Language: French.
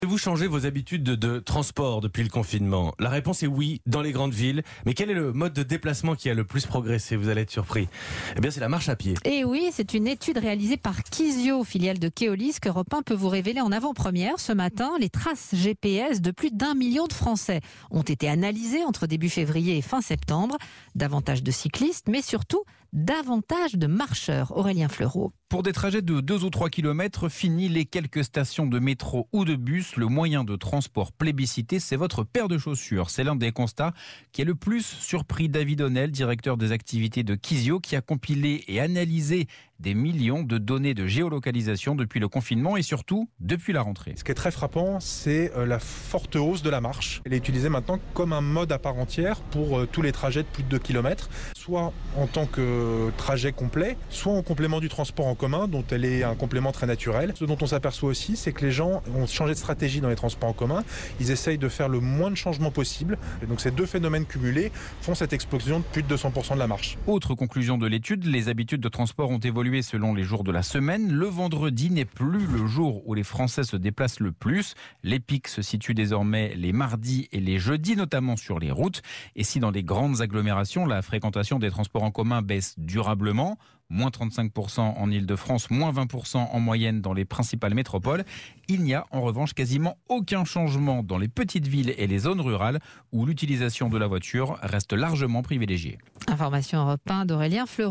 Avez-vous changé vos habitudes de transport depuis le confinement? La réponse est oui, dans les grandes villes. Mais quel est le mode de déplacement qui a le plus progressé? Vous allez être surpris. Eh bien, c'est la marche à pied. Et oui, c'est une étude réalisée par Kizio, filiale de Keolis, qu'Europe 1 peut vous révéler en avant-première. Ce matin, les traces GPS de plus d'1 million de Français ont été analysées entre début février et fin septembre. Davantage de cyclistes, mais surtout davantage de marcheurs. Aurélien Fleureau. Pour des trajets de 2 ou 3 kilomètres, fini les quelques stations de métro ou de bus. Le moyen de transport plébiscité, c'est votre paire de chaussures. C'est l'un des constats qui a le plus surpris David Honnel, directeur des activités de Kizio, qui a compilé et analysé des millions de données de géolocalisation depuis le confinement et surtout depuis la rentrée. Ce qui est très frappant, c'est la forte hausse de la marche. Elle est utilisée maintenant comme un mode à part entière pour tous les trajets de plus de 2 km, soit en tant que trajet complet, soit en complément du transport en commun, dont elle est un complément très naturel. Ce dont on s'aperçoit aussi, c'est que les gens ont changé de stratégie dans les transports en commun. Ils essayent de faire le moins de changements possible. Et donc ces deux phénomènes cumulés font cette explosion de plus de 200% de la marche. Autre conclusion de l'étude, les habitudes de transport ont évolué selon les jours de la semaine. Le vendredi n'est plus le jour où les Français se déplacent le plus. Les pics se situent désormais les mardis et les jeudis, notamment sur les routes. Et si dans les grandes agglomérations, la fréquentation des transports en commun baisse durablement, moins 35% en Ile-de-France, moins 20% en moyenne dans les principales métropoles, il n'y a en revanche quasiment aucun changement dans les petites villes et les zones rurales où l'utilisation de la voiture reste largement privilégiée. Information Europe 1 d'Aurélien Fleureau.